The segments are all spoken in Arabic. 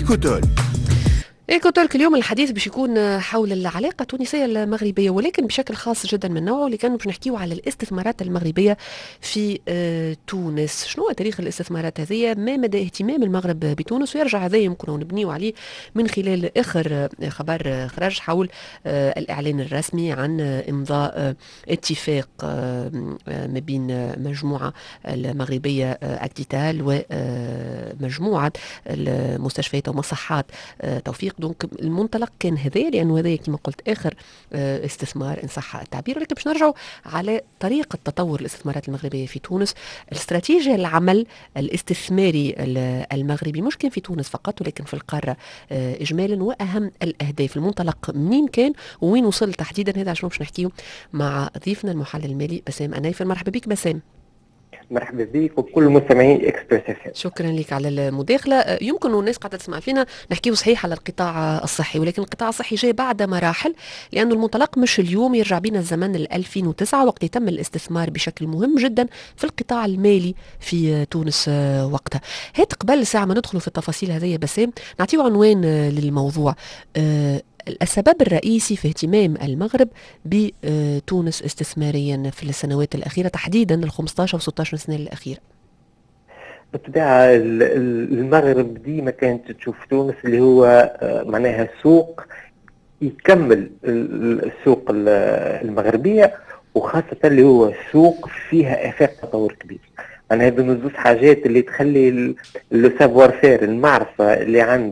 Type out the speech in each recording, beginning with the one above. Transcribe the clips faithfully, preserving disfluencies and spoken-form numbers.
إيكوتول. إيكو تولك اليوم الحديث باش يكون حول العلاقة التونسية المغربية، ولكن بشكل خاص جدا من نوعه، اللي كانوا باش نحكيو على الاستثمارات المغربية في آه تونس. شنو هو تاريخ الاستثمارات هذه؟ ما مدى اهتمام المغرب بتونس؟ ويرجع هذا يمكن نبنيو عليه من خلال آخر خبر خرج حول آه الإعلان الرسمي عن إمضاء آه اتفاق آه ما بين مجموعة المغربية آه أكتيتال ومجموعة المستشفيات ومصحات آه توفيق. دونك المنطلق كان هذا، لانه هذا كما قلت اخر استثمار ان صح التعبير. ولكن باش نرجعوا على طريقه تطور الاستثمارات المغربيه في تونس، الاستراتيجيه العمل الاستثماري المغربي مش كان في تونس فقط ولكن في القاره اجمالا، واهم الاهداف المنطلق منين كان وين وصل تحديدا. هذا عشان باش نحكيه مع ضيفنا المحلل المالي بسام أنايفر. مرحبا بك بسام. مرحبا بك وكل مستمعين اكسبريس اف ام. شكرا لك على المداخله. يمكن الناس قاعده تسمع فينا نحكيه صحيح على القطاع الصحي، ولكن القطاع الصحي جاي بعد مراحل، لانه المنطلق مش اليوم. يرجع بينا الزمن ل ألفين وتسعة وقت تم الاستثمار بشكل مهم جدا في القطاع المالي في تونس وقتها. هات قبل ساعه ما ندخلوا في التفاصيل هذه بسام، نعطيه عنوان للموضوع. أه السبب الرئيسي في اهتمام المغرب بتونس استثماريا في السنوات الأخيرة، تحديدا ال خمسطاش أو ستطاش سنة الأخيرة. بالطبيعة المغرب ديما كانت تشوف تونس اللي هو معناها سوق يكمل السوق المغربية، وخاصة اللي هو سوق فيها افاق تطور كبير. أنا هذه من زوج حاجات اللي تخلي السافوار فير، المعرفة اللي عند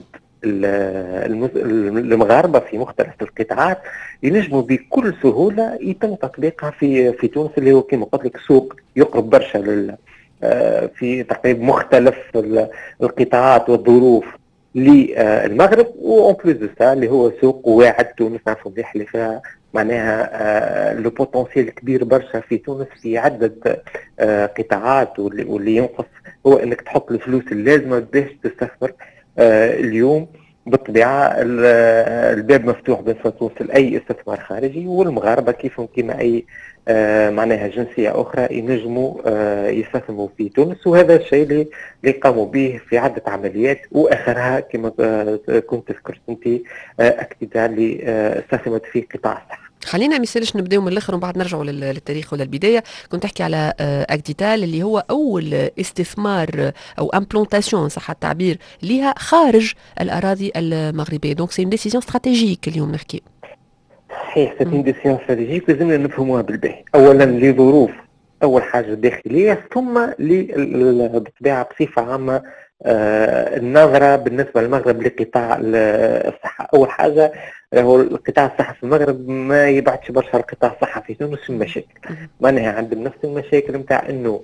المغاربه في مختلف القطاعات ينجموا بكل سهوله يتم تطبيقها في في تونس، اللي هو كما قلت لك سوق يقرب برشا لل في تقريبا مختلف القطاعات والظروف للمغرب، وأون بليس دو سا اللي هو سوق واعد. تونس نعرفوا مليح اللي فيها معناها لو بوتونسيال كبير برشا في تونس في عدة قطاعات، واللي ينقص هو انك تحط الفلوس اللازمه باش تستثمر. آه اليوم بالطبيعة الباب مفتوح بين تونس لأي استثمار خارجي، والمغاربة كيفهم كما أي آه معناها جنسية أخرى ينجموا آه يستثمروا في تونس. وهذا الشيء اللي, اللي قاموا به في عدة عمليات، وآخرها كما آه كنت ذكرت أنت آه أكتيتال اللي آه استثمرت في قطاع الصحة. خلينا مثالش نبداو من الاخر ومن بعد نرجعوا للتاريخ ولا البدايه. كنت احكي على اكتيتال اللي هو اول استثمار او امبلونتاسيون صح التعبير ليها خارج الاراضي المغربيه. دونك سي اون ديسيزيون استراتيجيك اليوم نحكي. صحيح، سي اون ديسيزيون استراتيجيك لازمنا نفهموها بالباهي. اولا لظروف اول حاجه داخليه، ثم بالطبيعه بصفه عامه آه النظره بالنسبه للمغرب لقطاع الصحه. اول حاجه هو القطاع الصحي في المغرب ما يبعدش برشا القطاع الصحي في تونس في المشاكل. معناها عندهم نفس المشاكل نتاع انه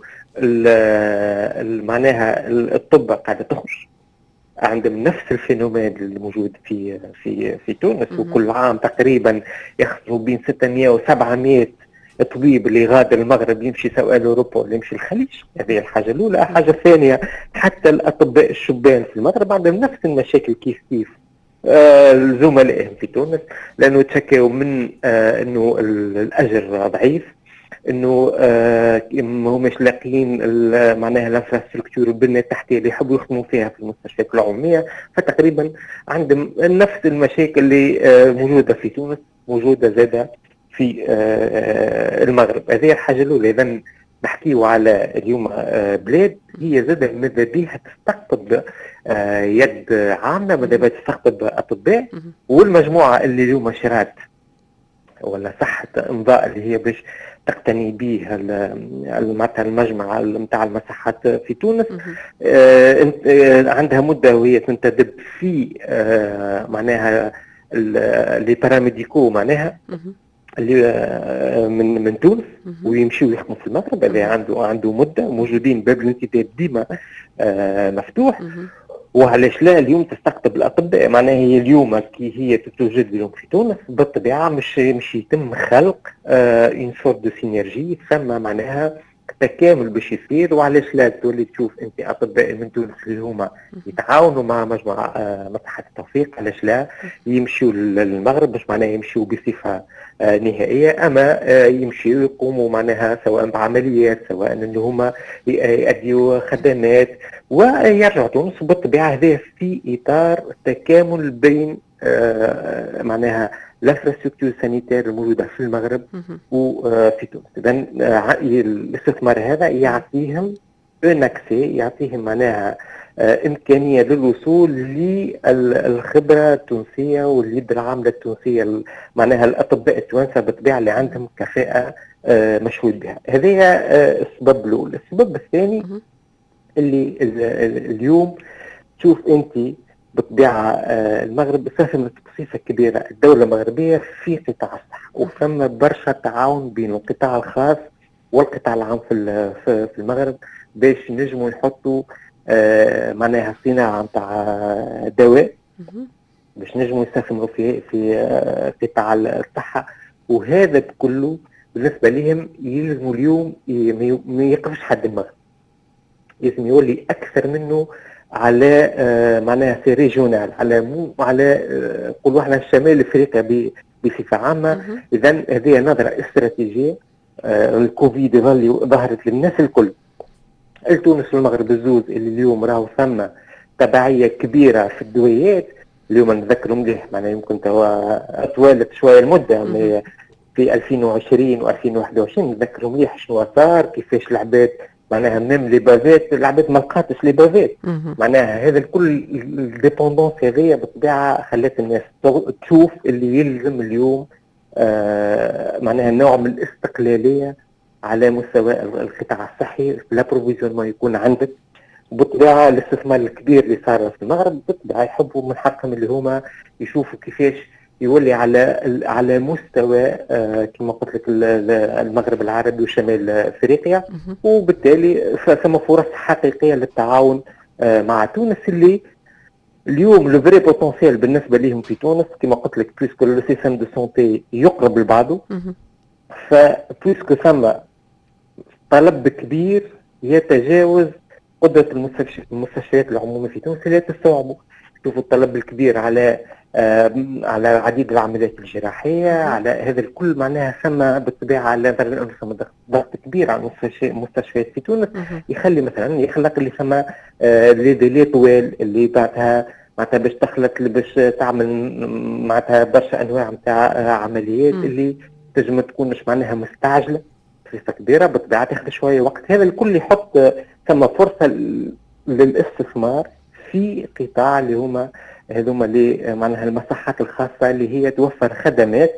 معناها الطب قاعده تخرج، عندهم نفس الفينومين الموجود في في في تونس. وكل عام تقريبا يخسروا بين ستمائة وسبعمائة طبيب اللي غادر المغرب يمشي سواء لاوروبا ولا يمشي الخليج. هذه الحاجه الاولى. الحاجه الثانيه حتى الاطباء الشبان في المغرب عندهم نفس المشاكل كيف كيف آه زملائهم في تونس، لانه تشكوا من آه انه الاجر ضعيف، انه آه ما هماش لاقيين معناها الانفراستركتور البنيه التحتيه اللي يحبوا يخدموا فيها في المستشفيات العموميه. فتقريبا عندهم نفس المشاكل اللي آه موجوده في تونس موجوده زاده في آه المغرب. هذه الحاجه الاولى. اذا نحكيو على اليوم آه بلاد هي زاده ماذا بها تستقطب آه يد عامه، ماذا بها تستقطب اطباء. والمجموعه اللي اليوم شرات ولا صحة امضاء اللي هي باش تقتني به معناتها المجمع نتاع المصحات في تونس آه عندها مده وهي تنتدب في آه معناها لي باراميديكو معناها اللي آه من من تونس ويمشيوا يخدموا في المغرب. هذا عنده عنده مده موجودين، باب الانتداب ديما آه مفتوح. وعلاش لا اليوم تستقطب الاطباء؟ معناها هي اليوم كي هي تتوجد اليوم في تونس بالطبيعه مش مش يتم خلق اون سورت دو سينرجي، ثم معناها تكامل باش يصير. وعلاش لا تولي تشوف انت اطباء من تونس اللي هما يتعاونوا مع مجموعه مصحه التوفيق، علاش لا يمشيوا للمغرب باش معناها يمشيوا بصفه نهائية، أما يمشيوا يقوموا معناها سواء بعمليات سواء أن هم يأديوا خدمات ويرجعوا تونس. بالطبيعة هذا في إطار تكامل بين معناها الانفراستركتور سانيتير الموجودة في المغرب وفي تونس. إذن الاستثمار هذا يعطيهم ان اكسي، يعطيهم معناها إمكانية للوصول للخبرة التونسية واليد العاملة التونسية، معناها الأطباء التوانسة بالطبيعة اللي عندهم كفاءة مشهود بها. هذه السبب الأول. السبب الثاني اللي اليوم تشوف أنت بالطبيعة المغرب استثمرت بصفة كبيرة الدولة المغربية في قطاع الصحة، وفما برشا تعاون بين القطاع الخاص والقطاع العام في المغرب باش نجموا نحطوا آه معناها صناعة نتاع دواء باش نجموا يستثمروا في في آه قطاع الصحة. وهذا كله بالنسبة لهم يلزموا اليوم ما يقفش حد المغرب، لازم يولي أكثر منه على آه معناها في ريجونال، على مو على آه قول واحد الشمال افريقيا بصفة عامة. إذا هذه نظرة استراتيجية. آه الكوفيد ظهرت للناس الكل، التونس والمغرب الزوز اللي اليوم راهو ثم تبعية كبيرة في الدويات. اليوم نذكروا مليح معناها يمكن توا طوالت شوية المدة في ألفين وعشرين وألفين وواحد وعشرين نذكروا مليح شنو صار، كيفاش العباد معناها ميم لي بافات العباد ما لقاتش لي بافات. معناها هذا الكل الديبوندونس هذيا بالطبيعة خلات الناس تشوف اللي يلزم اليوم آه معناها نوع من الاستقلالية على مستوى القطاع الصحي، الابروفيزيونمون يكون عندك. بالطبيعه الاستثمار الكبير اللي صار في المغرب بالطبيعه يحبوا من حقهم اللي هما يشوفوا كيفاش يولي على على مستوى آه كما قلت لك المغرب العربي وشمال افريقيا، وبالتالي ثم فرص حقيقيه للتعاون آه مع تونس اللي اليوم لو فري بوتونسيال بالنسبه لهم في تونس كما قلت لك بليسكو لو سيستم دو سونتي يقرب لبعضه، فبليسكو ثم طلب كبير يتجاوز قدرة المستشفيات العمومية في تونس لا تستوعبه. شوفوا الطلب الكبير على آه على عديد العمليات الجراحية، على هذا الكل معناها ثم بالطبيعة على ضغط كبير على المستشفيات في تونس يخلي مثلا يخلق اللي ثم آه لي ديلي طوال اللي بعدها معناتها باش تخلط باش تعمل معناتها برشا أنواع نتاع عمليات اللي تنجم تكونش معناها مستعجلة بصفة كبيرة بالطبيعة تاخذ شوية وقت. هذا الكل يحط ثم فرصة للاستثمار في قطاع اللي هما هذوما اللي معناها المصحات الخاصة اللي هي توفر خدمات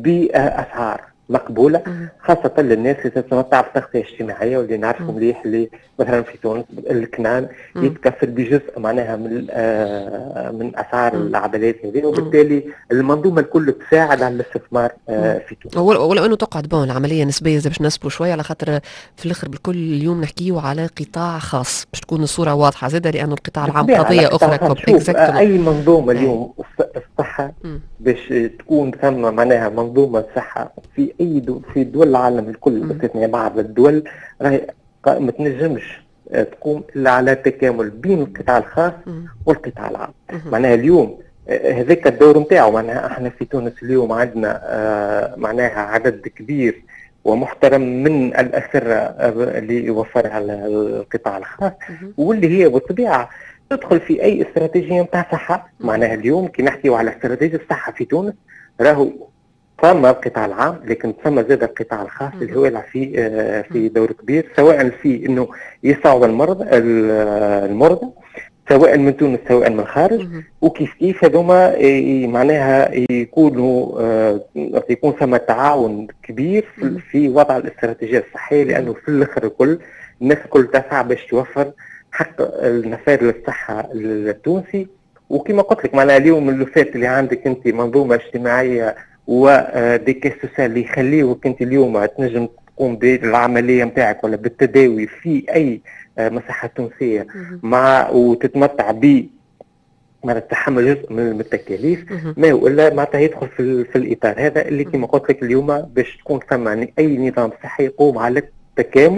بأسعار مقبولة خاصة للناس اللي تتمتع بتغطية اجتماعية، واللي نعرفوا مليح اللي مثلا في تونس الكنان يتكفل بجزء معناها من آه من أسعار العمليات هذه، وبالتالي المنظومة الكل تساعد على الاستثمار آه في تونس. ولو أنه تقعد بون العملية نسبية زي باش نسبوا شوية على خاطر في الآخر بالكل اليوم نحكيو على قطاع خاص باش تكون الصورة واضحة زادة، لأنه القطاع العام قضية أخرى. أي منظومة اليوم الصحة باش تكون ثم معناها منظومة صحة في أي دول في دول العالم الكل باستثناء بعض الدول راهي ما تنجمش تقوم إلا على تكامل بين القطاع الخاص والقطاع العام. معناها اليوم هذاك الدور نتاعو. معناها احنا في تونس اليوم عندنا آه معناها عدد كبير ومحترم من الأسرة اللي يوفرها على القطاع الخاص، واللي هي بالطبيعة تدخل في أي استراتيجية نتاع صحة. معناها اليوم كي نحكيو على استراتيجية الصحة في تونس راهو ثم القطاع العام، لكن ثم زاد القطاع الخاص اللي هو يلعب في آه في دور كبير، سواء في انه يصعد المرضى المرضى سواء من تونس سواء من الخارج، وكيف كيف هذوما معناها يكونوا آه يكون ثم تعاون كبير في, في وضع الاستراتيجيه الصحيه، لانه في الاخر الكل الناس الكل تسعى باش توفر حق النفاذ للصحه التونسي. وكما قلت لك معناها اليوم اللي فات اللي عندك انت منظومه اجتماعيه ودي كيس سوسيال اللي يخليوك انت اليوم تنجم تقوم بالعمليه نتاعك ولا بالتداوي في اي مصحه تونسيه مع وتتمتع ب معناتها تحمل جزء من التكاليف، ما هو الا معناتها يدخل في, في الاطار هذا اللي كما قلت لك اليوم باش تكون ثم اي نظام صحي يقوم على التكامل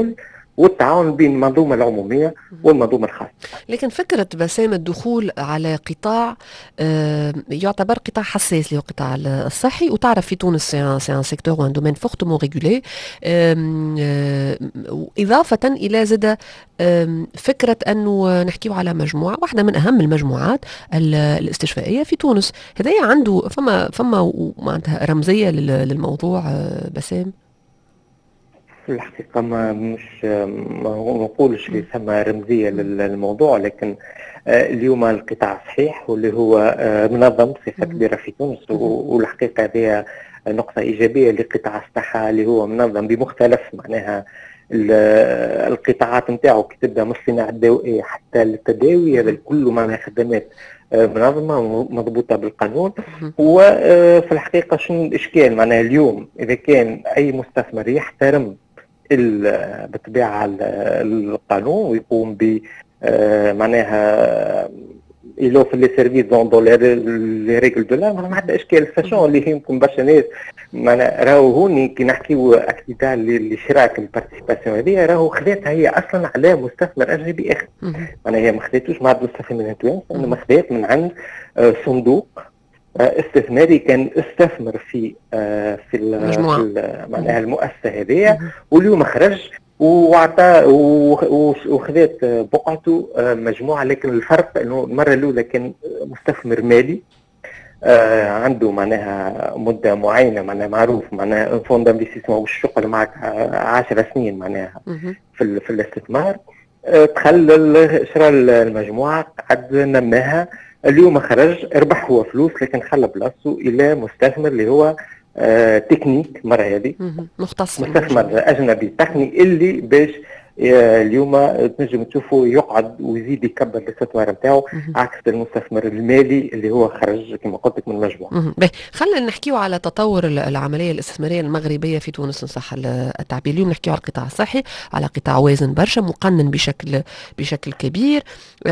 والتعاون بين المنظومه العموميه والمنظومه الخاصه. لكن فكرة بسام الدخول على قطاع آه، يعتبر قطاع حساس اللي هو القطاع الصحي، وتعرف في تونس سي ان سيكتور وان دومين فورتمون ريغولي، إضافة إلى زد فكرة أنه نحكيو على مجموعة واحدة من أهم المجموعات الاستشفائية في تونس. هذا عنده فما فما معناتها رمزية للموضوع بسام؟ في الحقيقة ما مش ما نقولش في ثم رمزية للموضوع، لكن اليوم القطاع صحيح واللي هو منظم بصفة كبيرة في تونس، والحقيقة هذه نقطة إيجابية لقطاع الصحة اللي هو منظم بمختلف معناها القطاعات نتاعو، كي تبدا من الصناعة الدوائية حتى التداوي، هذا الكل معناها خدمات منظمة مضبوطة بالقانون. وفي الحقيقة شنو الإشكال معناها اليوم إذا كان أي مستثمر يحترم بالطبيعة القانون ويقوم ب معناها إلو في لي سيرفيس دون لي ريغل دو لا، ما عندنا اشكال. ساشون اللي يمكن برشا ناس معناها راهو هوني كي نحكيو اكتيفا للاشراك البارتيسيباسيون هذه راهو خذاتها هي اصلا على مستثمر اجنبي اخر، معناها هي ما خذاتوش مع المستثمر من التوانسه، انما خذات من عند صندوق استثماري كان استثمر في في معناها المؤسسه هذه، واليوم خرج وعطى وخذات بقعته مجموعه. لكن الفرق انه المره الاولى كان مستثمر مالي عنده معناها مده معينه، معناها معروف معناها فوند انفستيسمون والشغل معك عشر سنين معناها في, في الاستثمار. دخل شرى المجموعه قعد نماها، اليوم خرج ربح هو فلوس لكن خلى بلاصته الى مستثمر اللي هو آه تكنيك مرة هذه مختص مستثمر أجنبي تقني اللي باش اليوم تنجم تشوفوا يقعد ويزيد يكبر الاستثمار نتاعو عكس المستثمر المالي اللي هو خرج كما قلت لك من المجموعه. خلينا نحكيو على تطور العمليه الاستثماريه المغربيه في تونس ان صح التعبير. اليوم نحكيو على القطاع الصحي، على قطاع وازن برشا مقنن بشكل بشكل كبير.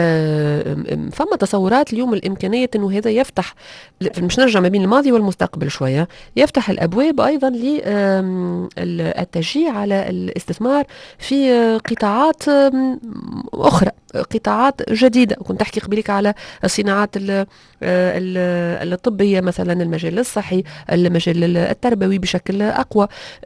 فما تصورات اليوم الامكانيه انه هذا يفتح، مش نرجع ما بين الماضي والمستقبل شويه، يفتح الابواب ايضا للتشجيع على الاستثمار في قطاعات أخرى، قطاعات جديدة. كنت أحكي قبلك على الصناعات الطبية مثلا، المجال الصحي، المجال التربوي بشكل أقوى.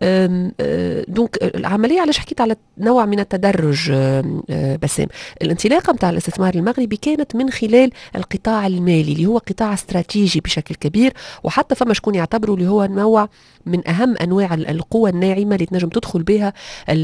دونك العملية علاش حكيت على نوع من التدرج بسام، الانطلاقة متاع الاستثمار المغربي كانت من خلال القطاع المالي اللي هو قطاع استراتيجي بشكل كبير، وحتى فما شكون يعتبروا اللي هو نوع من أهم أنواع القوة الناعمة اللي تنجم تدخل بها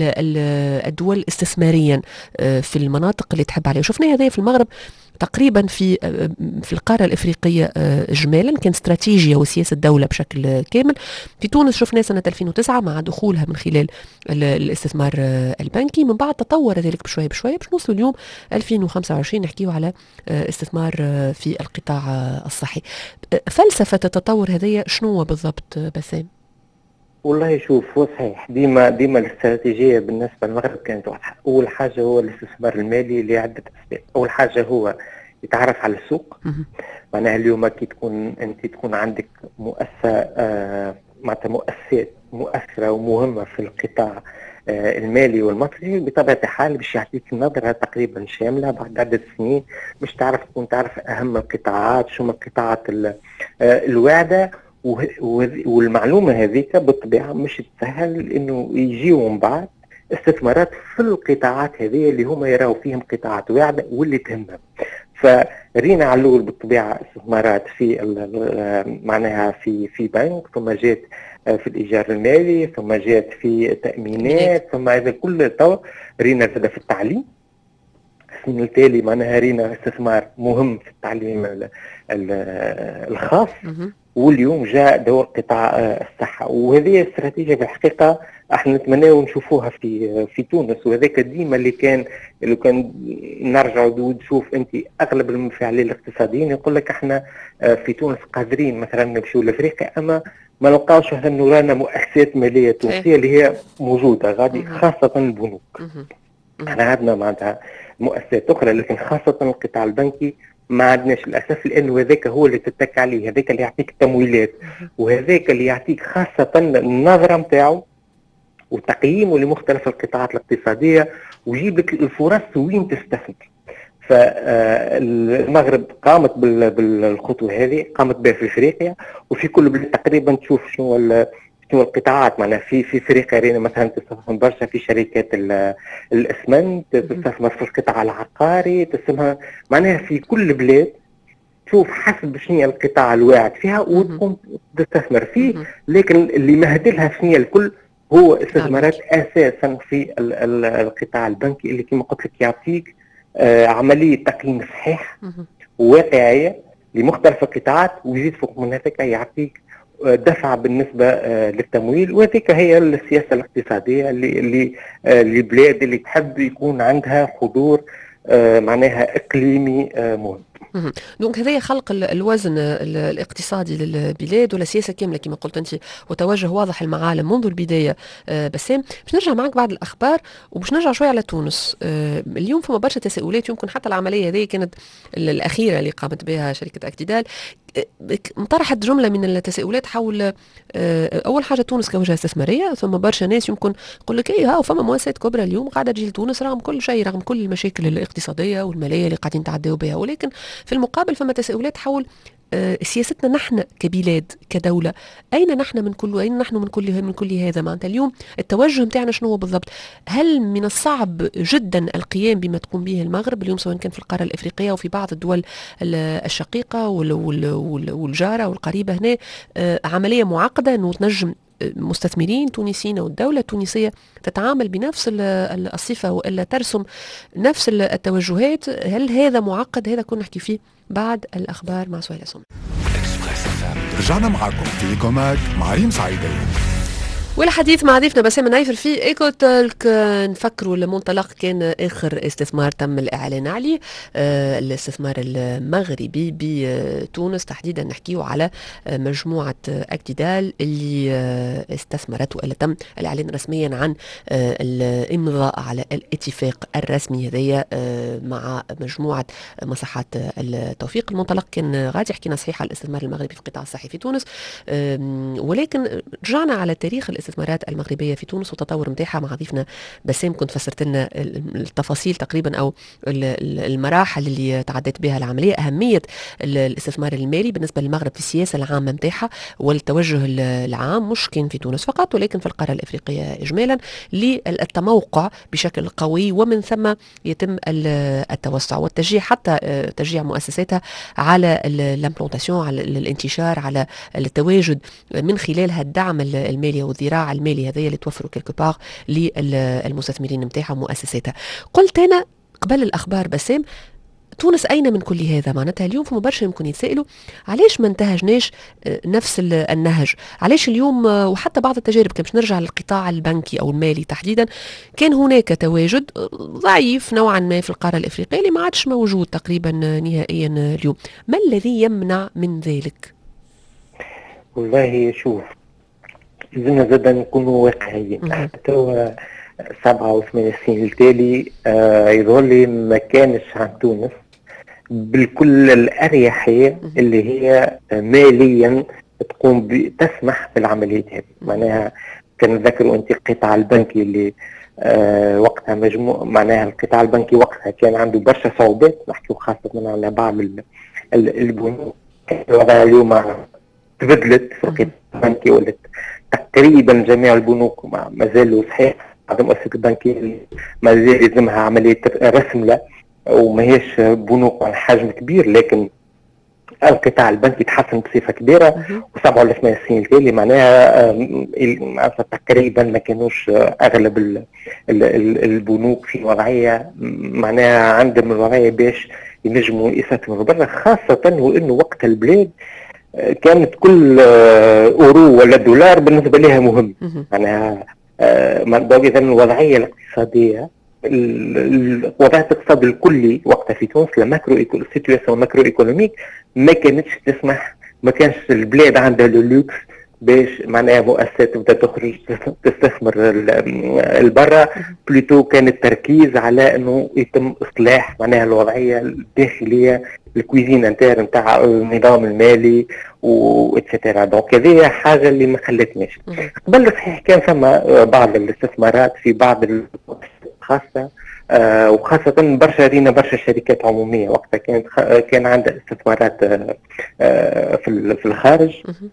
الدول استثماريا في المناطق اللي تحب عليها. وشفنا هذا في المغرب تقريبا في في القاره الافريقيه اجمالا، كان استراتيجيه وسياسه الدوله بشكل كامل. في تونس شفنا سنه ألفين وتسعة مع دخولها من خلال الاستثمار البنكي، من بعد تطور ذلك بشويه بشويه باش نوصلوا اليوم ألفين وخمسة وعشرين نحكيو على استثمار في القطاع الصحي. فلسفه التطور هذه شنو بالضبط بسام؟ والله شوف، هو صحيح ديما ديما الاستراتيجيه بالنسبه للمغرب كانت واضحه. اول حاجه هو الاستثمار المالي لعده اسباب. اول حاجه هو يتعرف على السوق، معناها اليوم كي تكون انت تكون عندك مؤسسه آه معناتها مؤسسات مؤثره ومهمه في القطاع آه المالي والمصرفي، بطبيعه الحال باش يعطيك نظره تقريبا شامله بعد عده سنين، مش تعرف تكون تعرف اهم القطاعات، شو القطاعات آه الواعده. والمعلومه هذيك بالطبيعه مش تسهل انه يجيوا من بعد استثمارات في القطاعات هذه اللي هم يراوا فيهم قطاعات واعده واللي تهمهم. فرينا على الاول بالطبيعه استثمارات في معناها في في بنك، ثم جات في الايجار المالي، ثم جات في التامينات، ثم هذا كل تو رينا زاد في التعليم. السنه التالي معناها رينا استثمار مهم في التعليم الخاص، واليوم جاء دور قطاع الصحه. وهذه استراتيجيه في الحقيقه احنا نتمناو نشوفوها في في تونس، وهذاك ديما اللي كان اللي كان نرجعوا نشوف انت اغلب المفاعلين الاقتصاديين يقول لك احنا في تونس قادرين مثلا نمشيو لافريقيا، اما ما نلقاوش مثلا رانا مؤسسات ماليه تونسيه اللي هي موجوده غادي، خاصه البنوك. احنا عندنا معناتها مؤسسات اخرى لكن خاصه القطاع البنكي ما عندناش للاسف، لانه هذاك هو اللي تتكى عليه، هذاك اللي يعطيك التمويلات، وهذاك اللي يعطيك خاصه النظره نتاعو وتقييمه لمختلف القطاعات الاقتصادية ويجيب لك الفرص وين تستثمر. فالمغرب قامت بالخطوة هذه، قامت بها في افريقيا وفي كل بلاد تقريبا. تشوف شنو شنو القطاعات، معناها في في افريقيا رينا مثلا تستثمر برشا في شركات الاسمنت، تستثمر في القطاع العقاري، تستثمر معناها في كل بلاد تشوف حسب شنو القطاع الواعد فيها وتقوم تستثمر فيه. لكن اللي مهدلها شنو الكل هو استثمارات اساسا في القطاع البنكي اللي كما قلت لك يعطيك آه عمليه تقييم صحيح وواقعيه لمختلف القطاعات، ويزيد فوق من هذاك يعطيك آه دفع بالنسبه آه للتمويل. وهذيك هي السياسه الاقتصاديه اللي اللي آه للبلاد اللي تحب يكون عندها حضور آه معناها اقليمي آه مهم. دونك هذا خلق الوزن الاقتصادي للبلاد ولا سياسه كامله كما قلت انت، وتوجه واضح المعالم منذ البدايه. بسام، باش نرجع معك بعد الاخبار وباش نرجع شويه على تونس. اليوم فما برشا تساؤلات، يمكن حتى العمليه هذه كانت الاخيره اللي قامت بها شركه اكتيدال، انطرحت جمله من التساؤلات حول اول حاجه تونس كوجهه استثماريه. ثم برشا ناس يمكن يقول لك ايه ها فما مؤسسات كبرى اليوم قاعده تجي لتونس رغم كل شيء، رغم كل المشاكل الاقتصاديه والماليه اللي قاعدين نتعداو بها، ولكن في المقابل فما تساؤلات حول سياستنا نحن كبلاد كدولة. أين نحن من كل أين نحن من كل من كل هذا؟ معناتها اليوم التوجه متاعنا شنو هو بالضبط؟ هل من الصعب جدا القيام بما تقوم به المغرب اليوم سواء كان في القارة الإفريقية وفي بعض الدول الشقيقة والجارة والقريبة هنا، عملية معقدة أنه تنجم مستثمرين تونسيين والدولة التونسية تتعامل بنفس الصفة وإلا ترسم نفس التوجهات؟ هل هذا معقد؟ هذا كنا نحكي فيه بعد الأخبار مع سهيلة سمر. رجعنا معكم في كوماك مع ريم سعيدة. والحديث مع ضيفنا بسام نايفر في ايكو تالك. نفكروا المنطلق كان اخر استثمار تم الاعلان عليه، آه الاستثمار المغربي بتونس تحديدا. نحكيه على مجموعه اكتيدال اللي آه استثمرت والا تم الاعلان رسميا عن آه الامضاء على الاتفاق الرسمي هذايا آه مع مجموعه مصحات التوفيق. المنطلق كان غادي حكينا صحيح على الاستثمار المغربي في القطاع الصحي في تونس، آه ولكن رجعنا على تاريخ الاستثمارات المغربية في تونس والتطور متاعها مع ضيفنا بسام. كنت فسرت لنا التفاصيل تقريبا او المراحل اللي تعدت بها العملية، أهمية الاستثمار المالي بالنسبة للمغرب في السياسة العامة متاعها والتوجه العام، مش كان في تونس فقط ولكن في القارة الإفريقية إجمالا، للتموقع بشكل قوي ومن ثم يتم التوسع والتشجيع، حتى تشجيع مؤسساتها على الامبلونتاسيون، على الانتشار، على التواجد من خلالها الدعم المالي والذراع المالي هذايا اللي توفروا كيلكو باغ للمستثمرين نتاعها ومؤسساتها. قلت انا قبل الاخبار بسام، تونس اين من كل هذا؟ معناتها اليوم فما برشا يمكن يتسائلوا علاش ما انتهجناش نفس النهج؟ علاش اليوم وحتى بعض التجارب كان باش نرجع للقطاع البنكي او المالي تحديدا كان هناك تواجد ضعيف نوعا ما في القاره الافريقيه اللي ما عادش موجود تقريبا نهائيا اليوم. ما الذي يمنع من ذلك؟ والله شوف، لازمنا زادا نكونوا واقعيين. حتى سبعة وثمانية سنين التالي آه يظهر لي ما كانش عن تونس بالكل الأريحية اللي هي ماليا تقوم تسمح بالعمليات هذه. معناها كان ذكروا أنت القطاع البنكي اللي آه وقتها مجموع، معناها القطاع البنكي وقتها كان عنده برشا صعوبات، نحكي خاصة على بعض البنوك. اليوم تبدلت في القطاع البنكي، ولت تقريبا جميع البنوك ما زالوا صحيح. بعض المؤسسات البنكية ما زال يلزمها عملية رسم لا، وما هيش بنوك عن حجم كبير، لكن القطاع البنكي تحسن بصفة كبيرة. وسبعة ولا ثمانية سنين التالي معناها تقريبا ما كانوش أغلب البنوك في وضعية معناها عندهم الوضعية باش ينجموا يستثمروا برا، خاصة وإنه وقت البلاد كانت كل أورو ولا دولار بالنسبة لها مهم. معناها إذا الوضعية الاقتصادية، الوضع الاقتصادي الكلي وقتها في تونس الماكرو السيتواسيون الماكرو ايكونوميك ما كانتش تسمح، ما كانش البلاد عندها اللوكس باش معناها مؤسسات تبدا تخرج تستثمر البرا، بلوتو كان التركيز على انه يتم اصلاح معناها الوضعيه الداخليه، الكويزين انتر نتاع النظام المالي واتسيتيرا. دونك هذه حاجه اللي ما خلتناش. قبل صحيح كان ثم بعض الاستثمارات في بعض المؤسسات الخاصه، آه وخاصة برشا رينا برشا شركات عمومية وقتها كانت كان عندها استثمارات آه آه في في الخارج.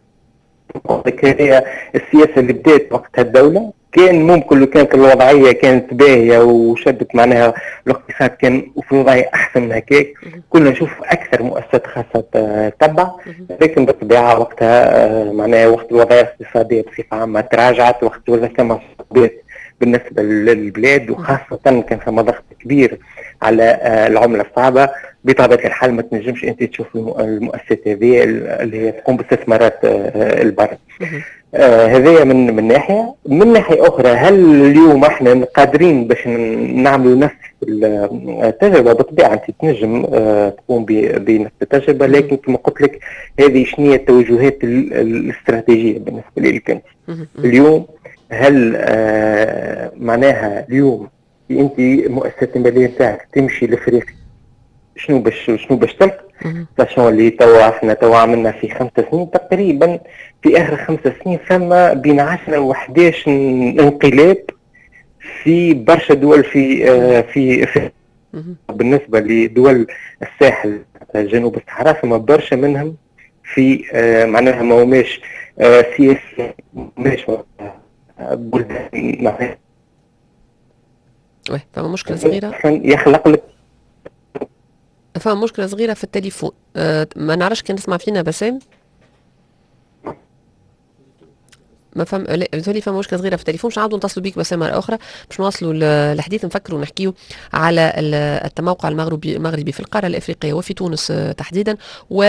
هي السياسة اللي بدات وقتها الدولة كان ممكن لو كانت الوضعية كانت باهية وشدت معناها الاقتصاد كان في وضعية أحسن من هكاك، كنا نشوف أكثر مؤسسات خاصة تتبع. لكن بالطبيعة وقتها معناها وقت الوضعية الاقتصادية بصفة عامة تراجعت، وقت ولا ثم صعوبات بالنسبة للبلاد، وخاصة كان ثم ضغط كبير على العملة الصعبة. بطبيعة الحال ما تنجمش أنت تشوف المؤسسات هذه اللي هي تقوم باستثمارات البر. هذه من من ناحية. من ناحية أخرى، هل اليوم احنا قادرين باش نعملوا نفس التجربة؟ بالطبيعة أنت تنجم تقوم بنفس التجربة، لكن كما قلت لك هذه شنو هي التوجهات الاستراتيجية بالنسبة لك أنت اليوم؟ هل آه معناها اليوم انت مؤسسه الماليه نتاعك تمشي لافريقيا شنو باش شنو باش تلقى؟ شنو اللي توا احنا توا عملنا في خمس سنين تقريبا، في اخر خمس سنين ثم بين عشرة وحداش انقلاب في برشا دول في آه في, في بالنسبه لدول الساحل جنوب الصحراء، ثم برشا منهم في آه معناها ما هماش آه سياسي ماهيش بلدان. وي فما مشكلة صغيرة، يخلق لك فما مشكلة صغيرة في التليفون. أه ما نعرفش كان تسمع فينا بسام؟ ما فهم لا بتقولي فما مشكله صغيره في التليفون. مش نعاودوا نتصلوا بيك بس مره اخرى باش نواصلوا الحديث، نفكروا ونحكيوا على التموقع المغربي المغربي في القاره الافريقيه وفي تونس تحديدا.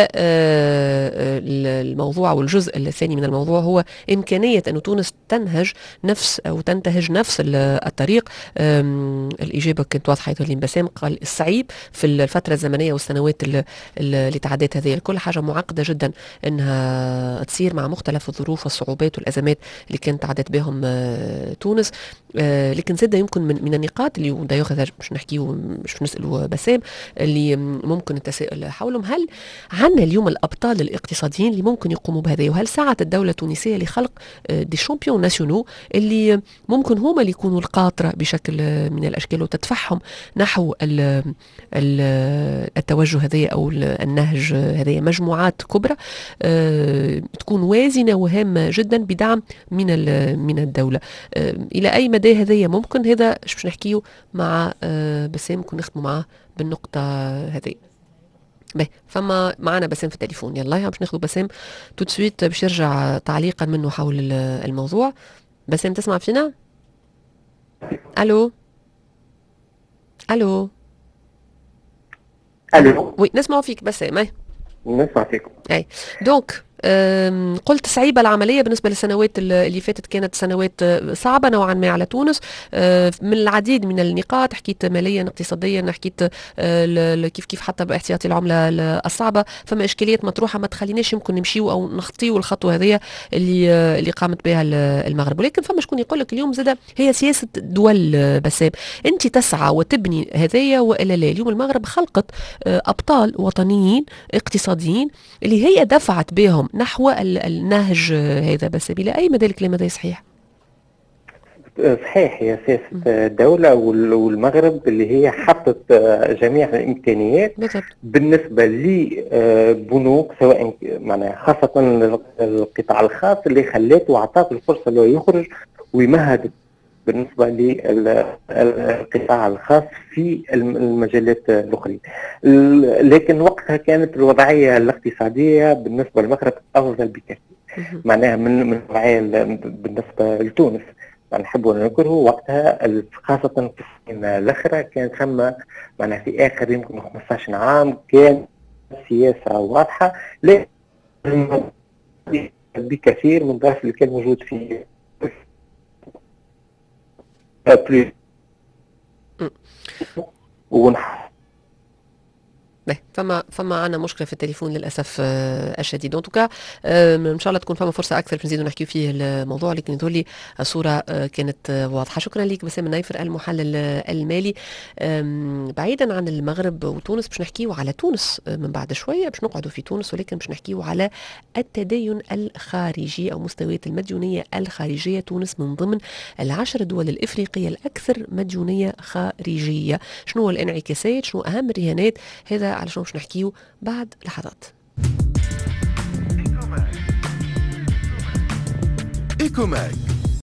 والموضوع والجزء الثاني من الموضوع هو امكانيه انه تونس تنهج نفس او تنتهج نفس الطريق. الاجابه كانت واضحه. يقول لي بسام قال الصعيب في الفتره الزمنيه والسنوات اللي تعدت هذه الكل حاجه معقده جدا انها تصير مع مختلف الظروف والصعوبات والازمات اللي كانت عدت بهم تونس. لكن زاد يمكن من, من النقاط اللي دا ياخذ مش نحكيو مش نسالوا بسام اللي ممكن التساؤل حولهم، هل عندنا اليوم الابطال الاقتصاديين اللي ممكن يقوموا بهذا؟ وهل سعت الدوله التونسيه لخلق دي شامبيون ناسيونو اللي ممكن هما اللي يكونوا القاطره بشكل من الاشكال وتدفعهم نحو ال ال التوجه هذه او النهج هذه؟ مجموعات كبرى تكون وازنه وهامه جدا بدعم من من الدوله. الى اي مدى هذه ممكن؟ هذا ايش باش نحكيو مع بسام، ممكن نختموا معاه بالنقطه هذه. باهي فما معنا بسام في التليفون. يلا باش ناخذ بسام تو سويت باش يرجع تعليقا منه حول الموضوع. بسام تسمع فينا؟ الو الو الو وي نسمع فيك بسام. اي نسمع فيكم. اي دونك قلت صعيبة العملية بالنسبة للسنوات اللي فاتت، كانت سنوات صعبة نوعا ما على تونس من العديد من النقاط. حكيت ماليا اقتصاديا، حكيت كيف كيف حتى باحتياطي العملة الصعبة. فما إشكاليات مطروحة ما تخليناش يمكن نمشيو أو نخطيو الخطوة هذه اللي اللي قامت بها المغرب. ولكن فما شكون يقول لك اليوم زاد هي سياسة دول بسام، أنت تسعى وتبني هذايا وإلا لا؟ اليوم المغرب خلقت أبطال وطنيين اقتصاديين اللي هي دفعت بهم نحو النهج هذا. بس إلى أي مدى الكلام هذا صحيح؟ صحيح، هي سياسة الدولة والمغرب اللي هي حطت جميع الإمكانيات بالضبط بالنسبة لبنوك سواء معناها خاصة القطاع الخاص اللي خلاته وعطاته الفرصة اللي يخرج ويمهد بالنسبة للقطاع الخاص في المجالات الأخرى. لكن وقتها كانت الوضعية الاقتصادية بالنسبة للمغرب أفضل بكثير معناها من من الوضعية بالنسبة لتونس. نحب نذكره وقتها خاصة في السنين الأخرى كان ثم معناها في آخر يمكن خمسطاش عام كان سياسة واضحة لكن بكثير من الظرف اللي كان موجود في ونح باهي فما فما عندنا مشكله في التليفون للاسف آه الشديد. ان توكا آه ان شاء الله تكون فما فرصه اكثر باش نزيدوا نحكيو فيه الموضوع، لكن يظهر لي الصوره آه كانت آه واضحه. شكرا لك بسام النايفر المحلل آه المالي. بعيدا عن المغرب وتونس باش نحكيو على تونس آه من بعد شويه، باش نقعدوا في تونس ولكن باش نحكيو على التدين الخارجي او مستويات المديونيه الخارجيه. تونس من ضمن العشر دول الافريقيه الاكثر مديونيه خارجيه. شنو الانعكاسات، شنو اهم الرهانات، هذا علشان باش نحكيو بعد لحظات. إيكوماك